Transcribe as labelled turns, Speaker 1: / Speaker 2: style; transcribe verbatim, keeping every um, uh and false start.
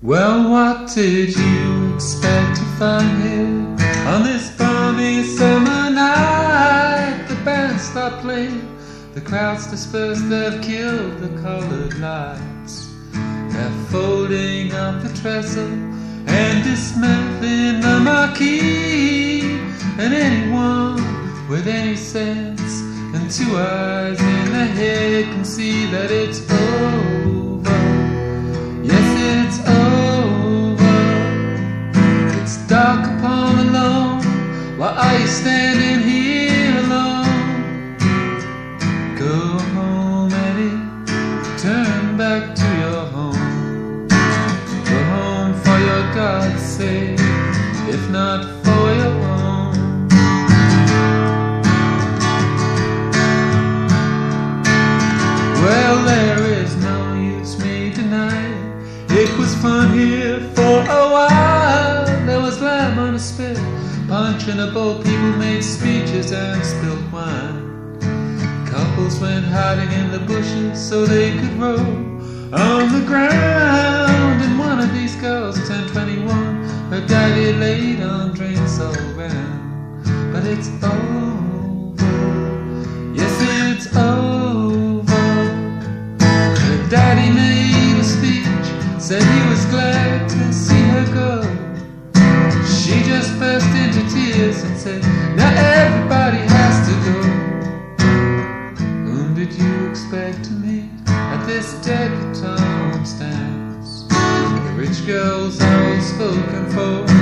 Speaker 1: Well, what did you expect to find here on this balmy summer night? The band stopped playing, the crowds dispersed, they've killed the colored lights. They're folding up the trestle and dismantling the marquee. And anyone with any sense and two eyes in the head can see that it's over. Yes, it's over. It's dark upon the lawn. Why are you standing here alone? Go home, Eddie. Turn back to your home. Go home for your God's sake, if not for your own. Well, there is no use me denying it was fun here for a while. There was lamb on a spit, punch in a bowl, people made speeches and spilled wine. Couples went hiding in the bushes so they could roll on the ground. And one of these girls, ten twenty-one, her daddy laid on drinks all round. But it's over, yes it's over. Her daddy made a speech, said he was glad to see her go. She just burst into tears and said, now everybody has to go. Whom did you expect to meet at this debutante dance? The rich girls are all spoken for,